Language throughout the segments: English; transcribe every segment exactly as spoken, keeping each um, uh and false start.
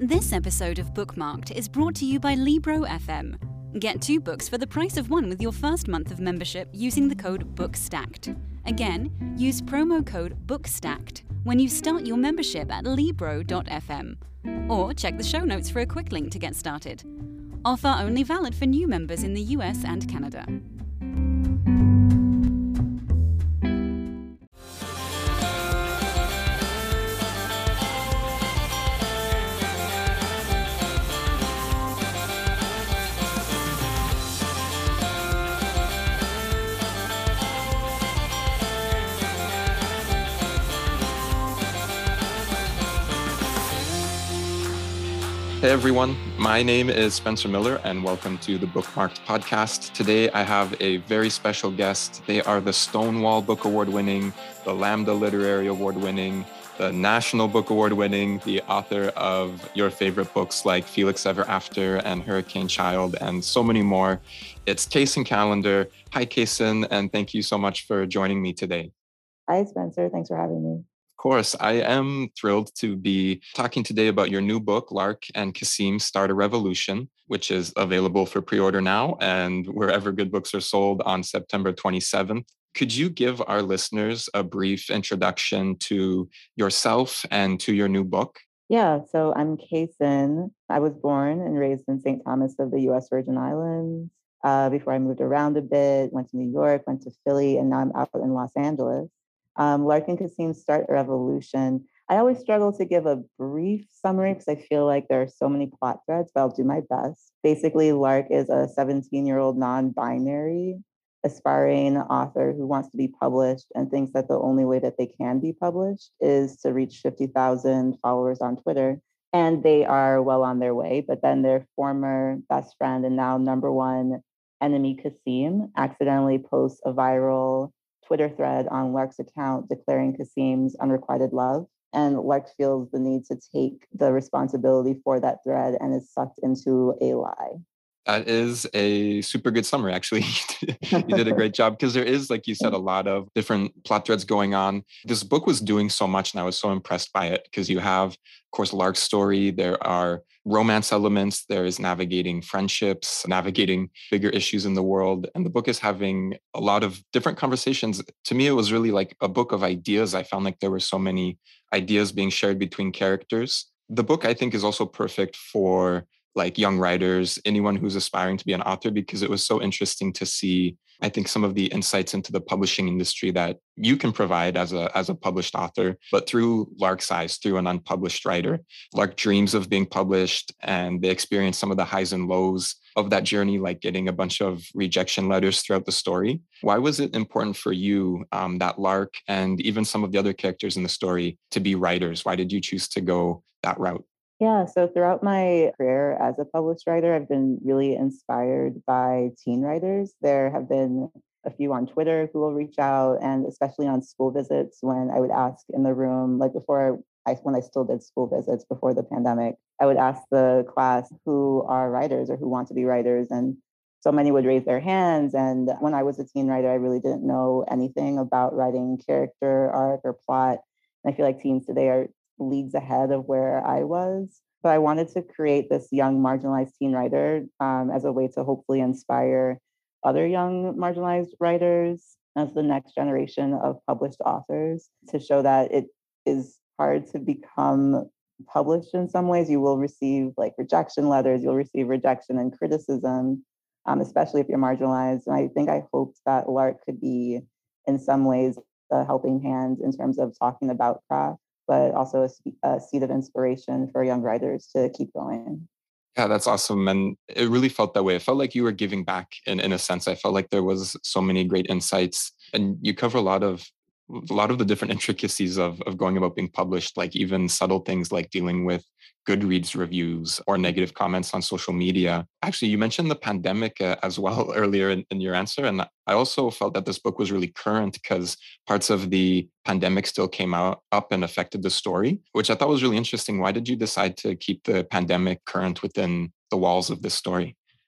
This episode of Bookmarked is brought to you by Libro F M. Get two books for the price of one with your first month of membership using the code BOOKSTACKED. Again, use promo code BOOKSTACKED when you start your membership at libro dot f m. Or check the show notes for a quick link to get started. Offer only valid for new members in the U S and Canada. Hey everyone, my name is Spencer Miller and welcome to the Bookmarked podcast. Today I have a very special guest. They are the Stonewall Book Award winning, the Lambda Literary Award winning, the National Book Award winning, the author of your favorite books like Felix Ever After and Hurricane Child and so many more. It's Kaysen Callender. Hi Kaysen, and thank you so much for joining me today. Hi Spencer, thanks for having me. Of course, I am thrilled to be talking today about your new book, Lark and Kasim Start a Revolution, which is available for pre-order now and wherever good books are sold on September twenty-seventh. Could you give our listeners a brief introduction to yourself and to your new book? Yeah, so I'm Kaysen. I was born and raised in Saint Thomas of the U S Virgin Islands. Uh, before I moved around a bit, went to New York, went to Philly, and now I'm out in Los Angeles. Um, Lark and Kasim Start a Revolution. I always struggle to give a brief summary because I feel like there are so many plot threads, but I'll do my best. Basically, Lark is a seventeen-year-old non-binary aspiring author who wants to be published and thinks that the only way that they can be published is to reach fifty thousand followers on Twitter. And they are well on their way, but then their former best friend and now number one enemy, Kasim, accidentally posts a viral Twitter thread on Lark's account declaring Kasim's unrequited love. And Lark feels the need to take the responsibility for that thread and is sucked into a lie. That is a super good summary, actually. You did a great job because there is, like you said, a lot of different plot threads going on. This book was doing so much and I was so impressed by it because you have, of course, Lark's story. There are romance elements. There is navigating friendships, navigating bigger issues in the world. And the book is having a lot of different conversations. To me, it was really like a book of ideas. I found like there were so many ideas being shared between characters. The book, I think, is also perfect for like young writers, anyone who's aspiring to be an author, because it was so interesting to see, I think, some of the insights into the publishing industry that you can provide as a as a published author, but through Lark's eyes, through an unpublished writer. Lark dreams of being published and they experience some of the highs and lows of that journey, like getting a bunch of rejection letters throughout the story. Why was it important for you um, that Lark and even some of the other characters in the story to be writers? Why did you choose to go that route? Yeah, so throughout my career as a published writer, I've been really inspired by teen writers. There have been a few on Twitter who will reach out, and especially on school visits when I would ask in the room, like before I, when I still did school visits before the pandemic, I would ask the class who are writers or who want to be writers. And so many would raise their hands. And when I was a teen writer, I really didn't know anything about writing character arc or plot. And I feel like teens today are leagues ahead of where I was. But I wanted to create this young marginalized teen writer um, as a way to hopefully inspire other young marginalized writers as the next generation of published authors, to show that it is hard to become published in some ways. You will receive like rejection letters, you'll receive rejection and criticism, um, especially if you're marginalized. And I think I hoped that Lark could be in some ways a helping hand in terms of talking about craft, but also a, a seed of inspiration for young writers to keep going. Yeah, that's awesome. And it really felt that way. It felt like you were giving back in, in a sense. I felt like there was so many great insights and you cover a lot of a lot of the different intricacies of, of going about being published, like even subtle things like dealing with Goodreads reviews or negative comments on social media. Actually, you mentioned the pandemic uh, as well earlier in, in your answer. And I also felt that this book was really current because parts of the pandemic still came out up and affected the story, which I thought was really interesting. Why did you decide to keep the pandemic current within the walls of this story?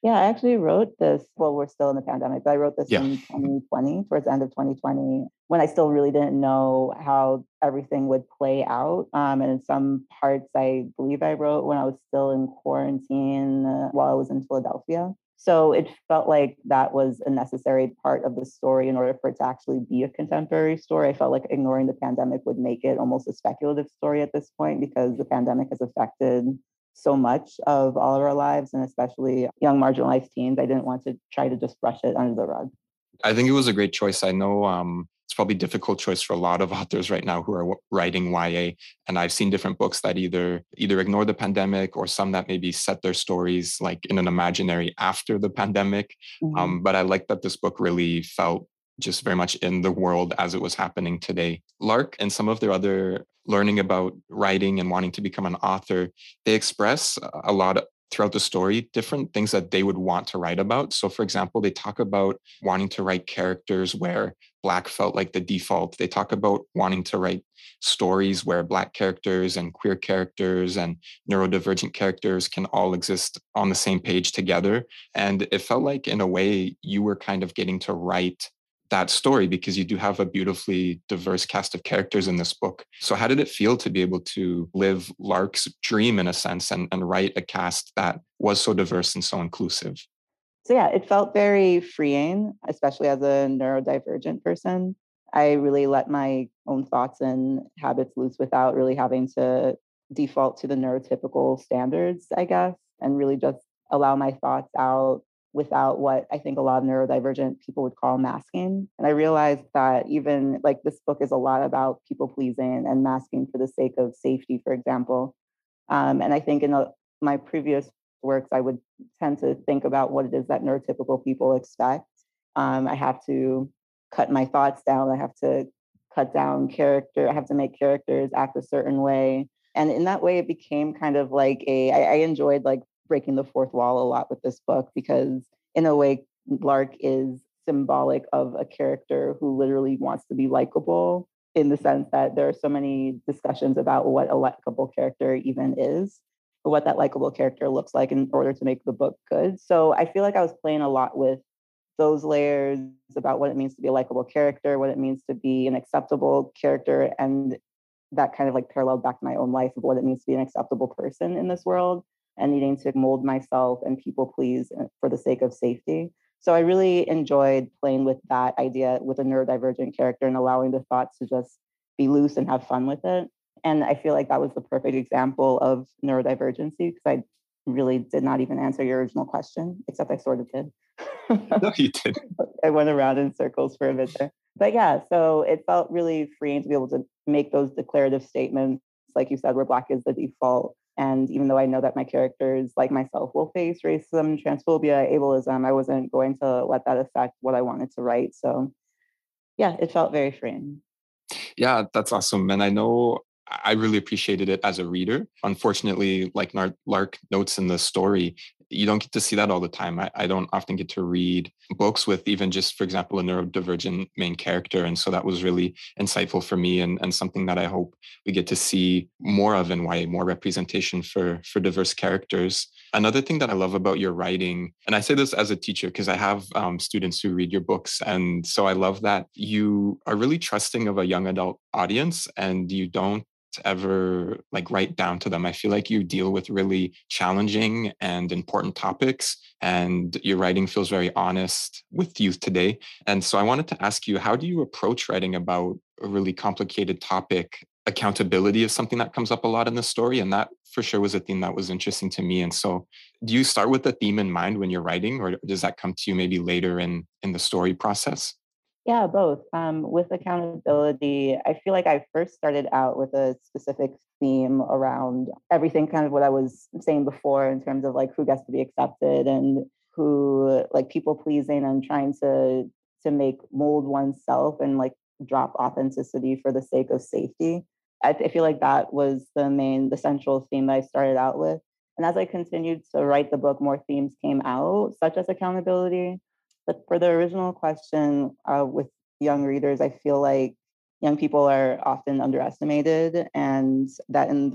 Yeah, I actually wrote this. Well, we're still in the pandemic, but I wrote this Yeah. in twenty twenty, towards the end of twenty twenty, when I still really didn't know how everything would play out. Um, and in some parts, I believe I wrote when I was still in quarantine uh, while I was in Philadelphia. So it felt like that was a necessary part of the story in order for it to actually be a contemporary story. I felt like ignoring the pandemic would make it almost a speculative story at this point because the pandemic has affected so much of all of our lives, and especially young marginalized teens. I didn't want to try to just brush it under the rug. I think it was a great choice. I know um, it's probably a difficult choice for a lot of authors right now who are w- writing Y A. And I've seen different books that either either ignore the pandemic or some that maybe set their stories like in an imaginary after the pandemic. Mm-hmm. Um, but I like that this book really felt just very much in the world as it was happening today. Lark and some of their other learning about writing and wanting to become an author, they express a lot throughout the story, different things that they would want to write about. So, for example, they talk about wanting to write characters where Black felt like the default. They talk about wanting to write stories where Black characters and queer characters and neurodivergent characters can all exist on the same page together. And it felt like, in a way, you were kind of getting to write that story because you do have a beautifully diverse cast of characters in this book. So how did it feel to be able to live Lark's dream in a sense and, and write a cast that was so diverse and so inclusive? So yeah, it felt very freeing, especially as a neurodivergent person. I really let my own thoughts and habits loose without really having to default to the neurotypical standards, I guess, and really just allow my thoughts out without what I think a lot of neurodivergent people would call masking. And I realized that even like this book is a lot about people pleasing and masking for the sake of safety, for example. Um, and I think in a, my previous works, I would tend to think about what it is that neurotypical people expect. Um, I have to cut my thoughts down. I have to cut down character. I have to make characters act a certain way. And in that way, it became kind of like a, I, I enjoyed like breaking the fourth wall a lot with this book because in a way, Lark is symbolic of a character who literally wants to be likable in the sense that there are so many discussions about what a likable character even is, or what that likable character looks like in order to make the book good. So I feel like I was playing a lot with those layers about what it means to be a likable character, what it means to be an acceptable character, and that kind of like paralleled back to my own life of what it means to be an acceptable person in this world and needing to mold myself and people please for the sake of safety. So I really enjoyed playing with that idea with a neurodivergent character and allowing the thoughts to just be loose and have fun with it. And I feel like that was the perfect example of neurodivergency because I really did not even answer your original question, except I sort of did. No, you did. I went around in circles for a bit there. But yeah, so it felt really freeing to be able to make those declarative statements, like you said, where Black is the default. And even though I know that my characters, like myself, will face racism, transphobia, ableism, I wasn't going to let that affect what I wanted to write. So yeah, it felt very freeing. Yeah, that's awesome. And I know I really appreciated it as a reader. Unfortunately, like Lark notes in the story, you don't get to see that all the time. I, I don't often get to read books with even just, for example, a neurodivergent main character. And so that was really insightful for me and, and something that I hope we get to see more of in Y A, more representation for, for diverse characters. Another thing that I love about your writing, and I say this as a teacher because I have um, students who read your books. And so I love that you are really trusting of a young adult audience and you don't ever like write down to them. I feel like you deal with really challenging and important topics and your writing feels very honest with youth today. And so I wanted to ask you, how do you approach writing about a really complicated topic? Accountability is something that comes up a lot in the story, and that for sure was a theme that was interesting to me. And so do you start with the theme in mind when you're writing, or does that come to you maybe later in in the story process? Yeah, both. Um, with accountability, I feel like I first started out with a specific theme around everything, kind of what I was saying before in terms of like who gets to be accepted and who like people pleasing and trying to to make mold oneself and like drop authenticity for the sake of safety. I, I feel like that was the main, the central theme that I started out with. And as I continued to write the book, more themes came out, such as accountability. But for the original question uh, with young readers, I feel like young people are often underestimated, and that in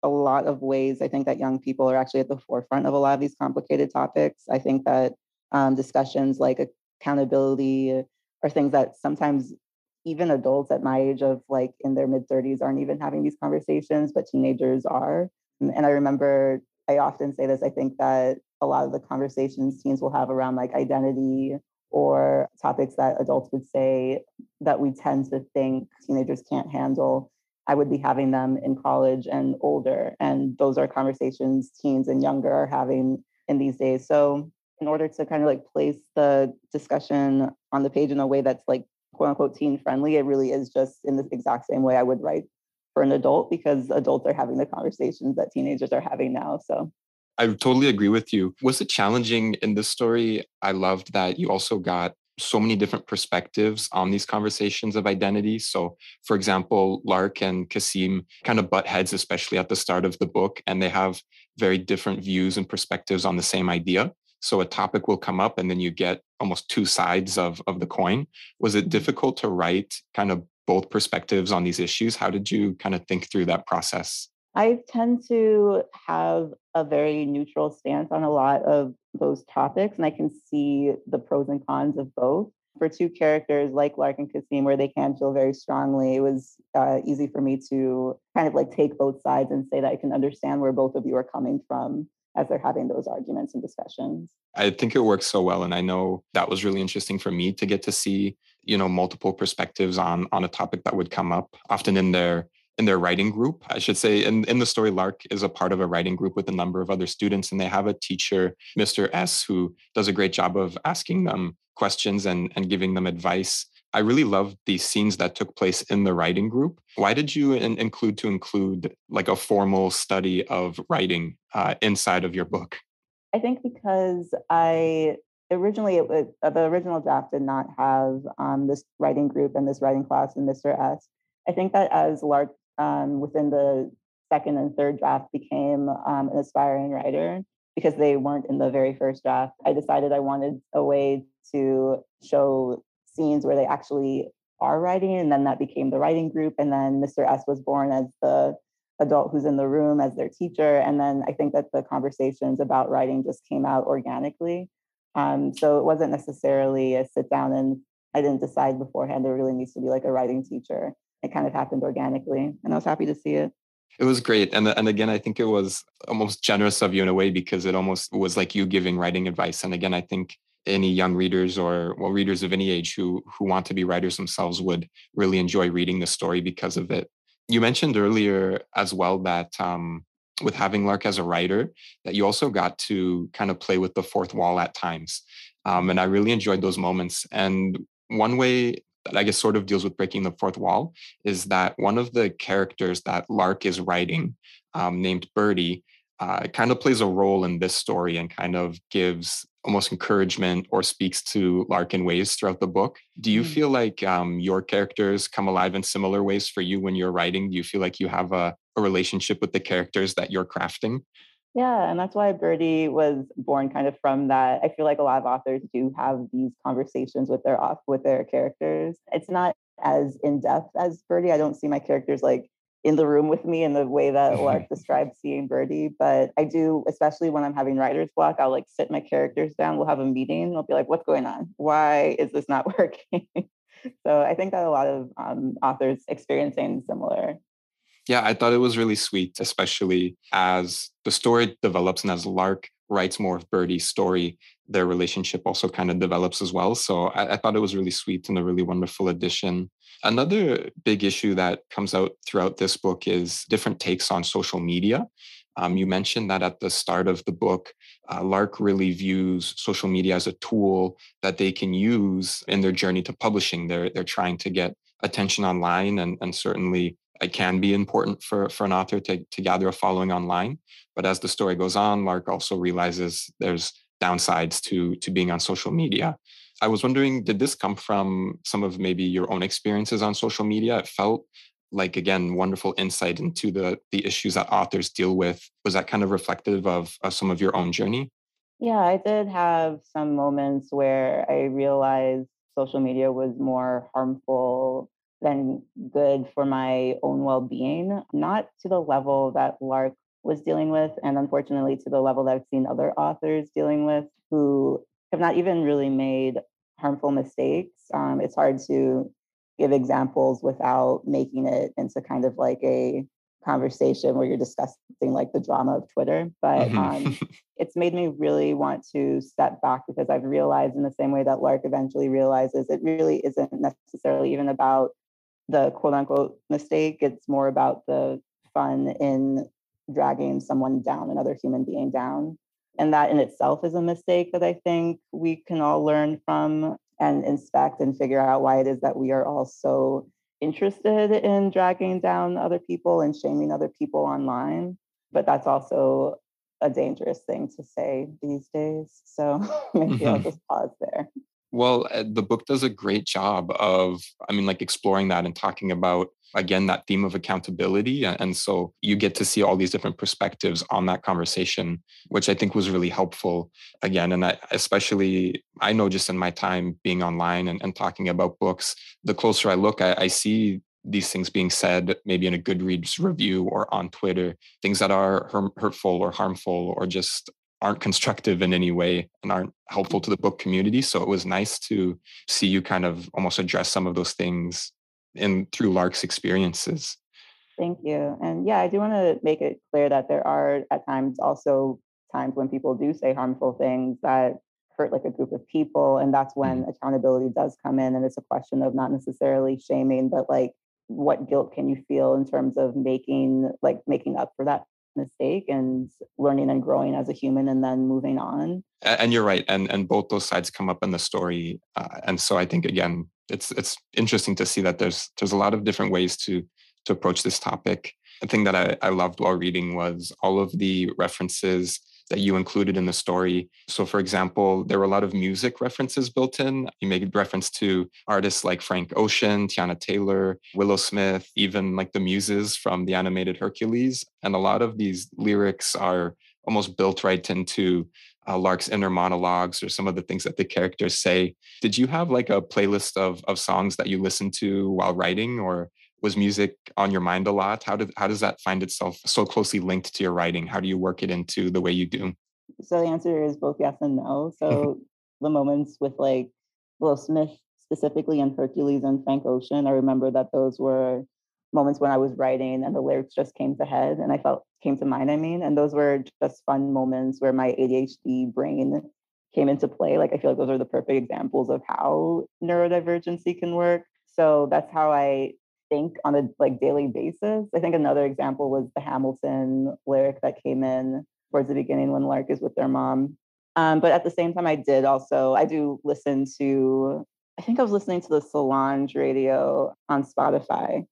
a lot of ways, I think that young people are actually at the forefront of a lot of these complicated topics. I think that um, discussions like accountability are things that sometimes even adults at my age of like in their mid thirties aren't even having these conversations, but teenagers are. And I remember, I often say this, I think that a lot of the conversations teens will have around like identity or topics that adults would say that we tend to think teenagers can't handle, I would be having them in college and older. And those are conversations teens and younger are having in these days. So in order to kind of like place the discussion on the page in a way that's like quote unquote teen friendly, it really is just in the exact same way I would write for an adult, because adults are having the conversations that teenagers are having now. So I totally agree with you. Was it challenging in this story? I loved that you also got so many different perspectives on these conversations of identity. So, for example, Lark and Kasim kind of butt heads, especially at the start of the book, and they have very different views and perspectives on the same idea. So a topic will come up and then you get almost two sides of, of the coin. Was it difficult to write kind of both perspectives on these issues? How did you kind of think through that process? I tend to have a very neutral stance on a lot of those topics, and I can see the pros and cons of both. For two characters like Lark and Kasim, where they can feel very strongly, it was uh, easy for me to kind of like take both sides and say that I can understand where both of you are coming from as they're having those arguments and discussions. I think it works so well. And I know that was really interesting for me to get to see, you know, multiple perspectives on on a topic that would come up often in their in their writing group, I should say. In, in the story, Lark is a part of a writing group with a number of other students, and they have a teacher, Mister S, who does a great job of asking them questions and, and giving them advice. I really love these scenes that took place in the writing group. Why did you in, include to include like a formal study of writing uh, inside of your book? I think because I originally, it, was- uh, the original draft did not have um, this writing group and this writing class and Mister S. I think that as Lark um, within the second and third draft became um, an aspiring writer, because they weren't in the very first draft, I decided I wanted a way to show scenes where they actually are writing, and then that became the writing group. And then Mister S was born as the adult who's in the room as their teacher. And then I think that the conversations about writing just came out organically. Um, so it wasn't necessarily a sit down and I didn't decide beforehand there really needs to be like a writing teacher. It kind of happened organically, and I was happy to see it. It was great. And, and again, I think it was almost generous of you in a way, because it almost was like you giving writing advice. And again, I think any young readers or well, readers of any age who who want to be writers themselves would really enjoy reading the story because of it. You mentioned earlier as well that um, with having Lark as a writer, that you also got to kind of play with the fourth wall at times. Um, and I really enjoyed those moments. And one way that I guess sort of deals with breaking the fourth wall is that one of the characters that Lark is writing, um, named Birdie, uh, kind of plays a role in this story and kind of gives almost encouragement or speaks to Lark in ways throughout the book. Do you Mm. feel like um, your characters come alive in similar ways for you when you're writing? Do you feel like you have a, a relationship with the characters that you're crafting? Yeah, and that's why Birdie was born kind of from that. I feel like a lot of authors do have these conversations with their auth- with their characters. It's not as in depth as Birdie. I don't see my characters like in the room with me in the way that Lark described seeing Birdie, but I do, especially when I'm having writer's block, I'll like sit my characters down. We'll have a meeting. I'll be like, "What's going on? Why is this not working?" So I think that a lot of um, authors experiencing similar. Yeah, I thought it was really sweet, especially as the story develops and as Lark writes more of Birdie's story, their relationship also kind of develops as well. So I, I thought it was really sweet and a really wonderful addition. Another big issue that comes out throughout this book is different takes on social media. Um, you mentioned that at the start of the book, uh, Lark really views social media as a tool that they can use in their journey to publishing. They're, they're trying to get attention online, and, and certainly it can be important for, for an author to, to gather a following online. But as the story goes on, Lark also realizes there's downsides to, to being on social media. I was wondering, did this come from some of maybe your own experiences on social media? It felt like, again, wonderful insight into the, the issues that authors deal with. Was that kind of reflective of, of some of your own journey? Yeah, I did have some moments where I realized social media was more harmful than good for my own well-being, not to the level that Lark was dealing with, and unfortunately to the level that I've seen other authors dealing with who have not even really made harmful mistakes. Um, it's hard to give examples without making it into kind of like a conversation where you're discussing like the drama of Twitter. But um, Hmm. it's made me really want to step back because I've realized, in the same way that Lark eventually realizes, it really isn't necessarily even about the quote unquote mistake. It's more about the fun in dragging someone down, another human being down. And that in itself is a mistake that I think we can all learn from and inspect and figure out why it is that we are all so interested in dragging down other people and shaming other people online. But that's also a dangerous thing to say these days. So maybe I'll Hmm. just pause there. Well, uh, the book does a great job of, I mean, like exploring that and talking about, again, that theme of accountability. A- And so you get to see all these different perspectives on that conversation, which I think was really helpful. Again, and I, especially, I know just in my time being online and, and talking about books, the closer I look, I, I see these things being said, maybe in a Goodreads review or on Twitter, things that are hur- hurtful or harmful or just aren't constructive in any way and aren't helpful to the book community. So it was nice to see you kind of almost address some of those things in through Lark's experiences. Thank you. And yeah, I do want to make it clear that there are at times also times when people do say harmful things that hurt like a group of people. And that's when Mhm. accountability does come in. And it's a question of not necessarily shaming, but like what guilt can you feel in terms of making like making up for that mistake and learning and growing as a human and then moving on. A- And you're right, and and both those sides come up in the story, uh, and so I think again, it's it's interesting to see that there's there's a lot of different ways to to approach this topic. The thing that I, I loved while reading was all of the references that you included in the story. So, for example, there were a lot of music references built in. You made reference to artists like Frank Ocean, Tiana Taylor, Willow Smith, even like the muses from the animated Hercules. And a lot of these lyrics are almost built right into uh, Lark's inner monologues or some of the things that the characters say. Did you have like a playlist of of songs that you listened to while writing, or was music on your mind a lot? How did how does that find itself so closely linked to your writing? How do you work it into the way you do? So the answer is both yes and no. So the moments with like Will Smith specifically and Hercules and Frank Ocean, I remember that those were moments when I was writing and the lyrics just came to head and I felt came to mind, I mean, and those were just fun moments where my A D H D brain came into play. Like I feel like those are the perfect examples of how neurodivergency can work. So that's how I think on a like daily basis. I think another example was the Hamilton lyric that came in towards the beginning when Lark is with their mom. Um, but at the same time, I did also, I do listen to, I think I was listening to the Solange radio on Spotify.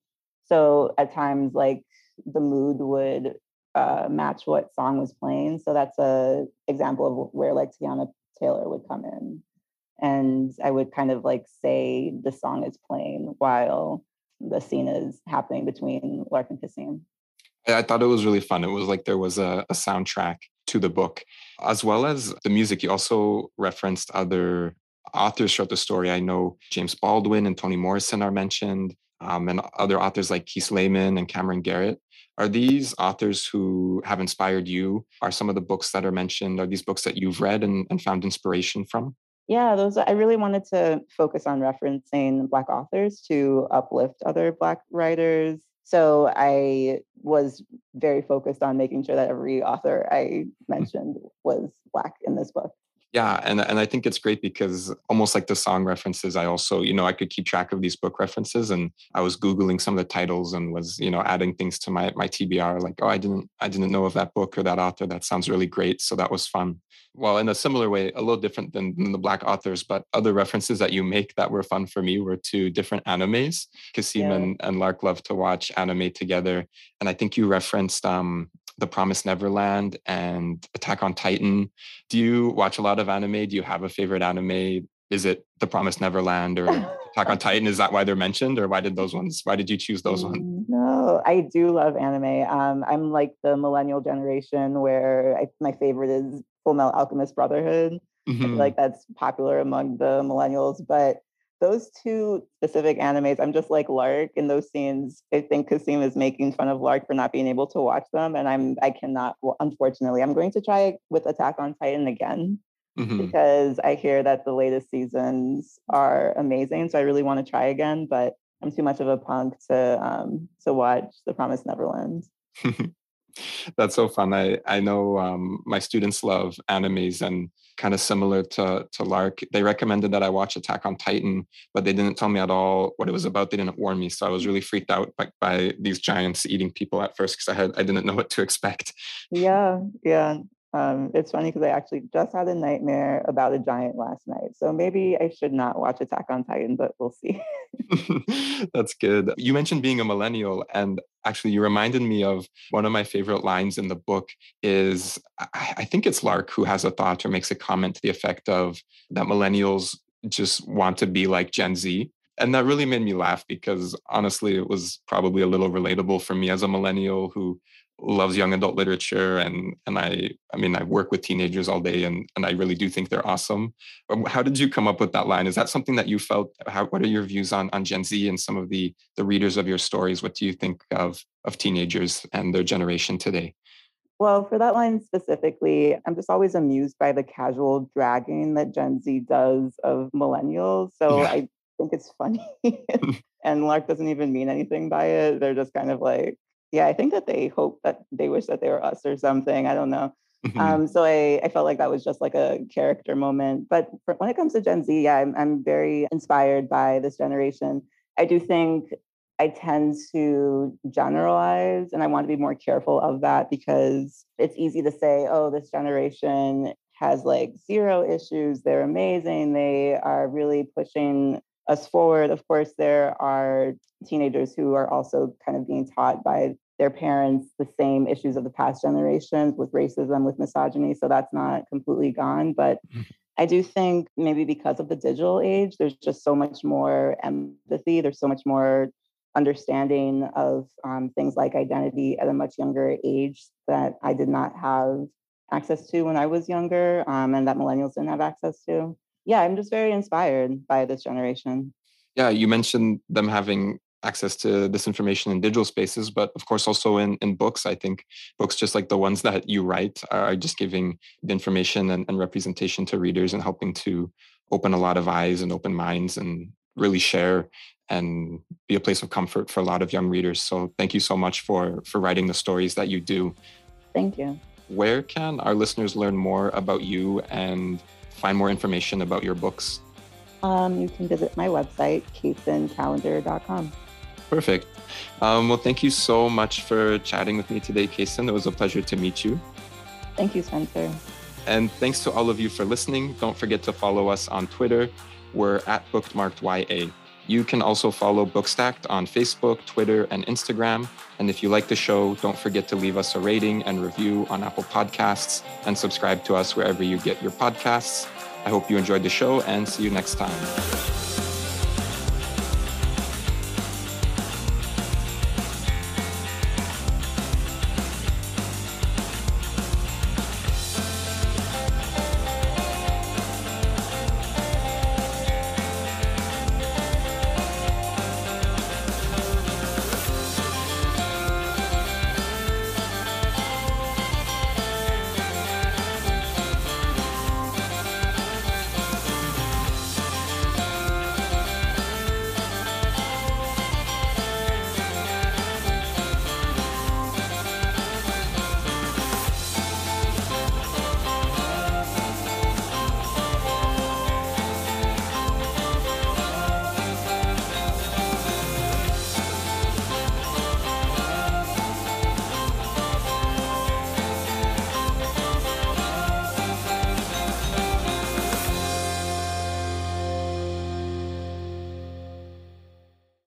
So at times, like the mood would uh, match what song was playing. So that's a example of where like Tiana Taylor would come in. And I would kind of like say the song is playing while the scene is happening between Lark and Cassine. I thought it was really fun. It was like there was a, a soundtrack to the book, as well as the music. You also referenced other authors throughout the story. I know James Baldwin and Toni Morrison are mentioned, um, and other authors like Keith Lehman and Cameron Garrett. Are these authors who have inspired you? Are some of the books that are mentioned, are these books that you've read and, and found inspiration from? Yeah, those I really wanted to focus on referencing Black authors to uplift other Black writers. So I was very focused on making sure that every author I mentioned was Black in this book. Yeah, and and I think it's great because almost like the song references, I also, you know, I could keep track of these book references, and I was Googling some of the titles and was, you know, adding things to my my T B R, like, oh, I didn't I didn't know of that book or that author. That sounds really great. So that was fun. Well, in a similar way, a little different than, than the Black authors, but other references that you make that were fun for me were to different animes. Kasim Yeah. and, and Lark love to watch anime together. And I think you referenced um The Promised Neverland and Attack on Titan. Do you watch a lot of anime? Do you have a favorite anime? Is it The Promised Neverland or Attack on Titan? Is that why they're mentioned, or why did those ones? Why did you choose those ones? No, I do love anime. Um, I'm like the millennial generation where I, my favorite is Full Metal Alchemist Brotherhood. I feel Mm-hmm. like that's popular among the millennials, but those two specific animes, I'm just like Lark in those scenes. I think Kasim is making fun of Lark for not being able to watch them. And I'm, I cannot, well, unfortunately, I'm going to try with Attack on Titan again mm-hmm. because I hear that the latest seasons are amazing. So I really want to try again, but I'm too much of a punk to, um, to watch The Promised Neverland. That's so fun. I, I know um, my students love animes, and kind of similar to, to Lark, they recommended that I watch Attack on Titan, but they didn't tell me at all what it was about. They didn't warn me. So I was really freaked out by, by these giants eating people at first, because I had I didn't know what to expect. Yeah, yeah. Um, it's funny because I actually just had a nightmare about a giant last night. So maybe I should not watch Attack on Titan, but we'll see. That's good. You mentioned being a millennial, and actually you reminded me of one of my favorite lines in the book is, I, I think it's Lark who has a thought or makes a comment to the effect of that millennials just want to be like Gen Z. And that really made me laugh, because honestly, it was probably a little relatable for me as a millennial who loves young adult literature. And and I I mean, I work with teenagers all day, and, and I really do think they're awesome. How did you come up with that line? Is that something that you felt? How, what are your views on, on Gen Z and some of the, the readers of your stories? What do you think of, of teenagers and their generation today? Well, for that line specifically, I'm just always amused by the casual dragging that Gen Z does of millennials. So yeah. I think it's funny. And Lark doesn't even mean anything by it. They're just kind of like, yeah, I think that they hope that they wish that they were us or something. I don't know. Mm-hmm. Um, so I, I felt like that was just like a character moment. But for, when it comes to Gen Z, yeah, I'm, I'm very inspired by this generation. I do think I tend to generalize, and I want to be more careful of that, because it's easy to say, oh, this generation has like zero issues. They're amazing. They are really pushing us forward. Of course, there are teenagers who are also kind of being taught by their parents the same issues of the past generations with racism, with misogyny. So that's not completely gone. But I do think maybe because of the digital age, there's just so much more empathy. There's so much more understanding of um, things like identity at a much younger age that I did not have access to when I was younger, um, and that millennials didn't have access to. Yeah, I'm just very inspired by this generation. Yeah, you mentioned them having access to this information in digital spaces, but of course also in, in books. I think books, just like the ones that you write, are just giving the information and, and representation to readers and helping to open a lot of eyes and open minds and really share and be a place of comfort for a lot of young readers. So thank you so much for, for writing the stories that you do. Thank you. Where can our listeners learn more about you and find more information about your books? Um, you can visit my website, kaysen calendar dot com. Perfect. Um, well, thank you so much for chatting with me today, Kaysen. It was a pleasure to meet you. Thank you, Spencer. And thanks to all of you for listening. Don't forget to follow us on Twitter. We're at BookmarkedYA. You can also follow Bookstacked on Facebook, Twitter, and Instagram. And if you like the show, don't forget to leave us a rating and review on Apple Podcasts and subscribe to us wherever you get your podcasts. I hope you enjoyed the show, and see you next time.